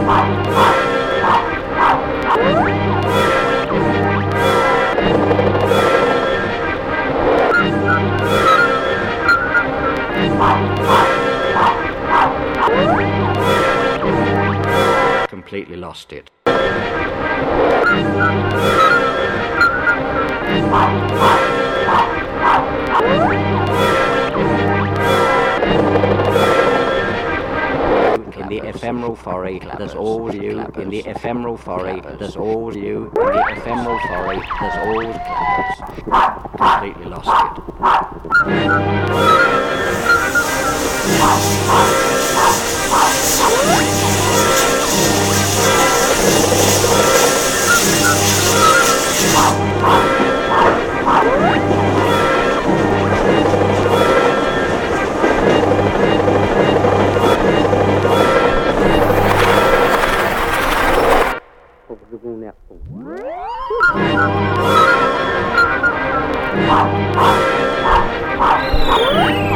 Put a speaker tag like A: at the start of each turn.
A: Completely lost it. In the ephemeral foray, there's all you. In the ephemeral foray, there's all you. In the ephemeral foray, there's all the clappers. Completely lost it.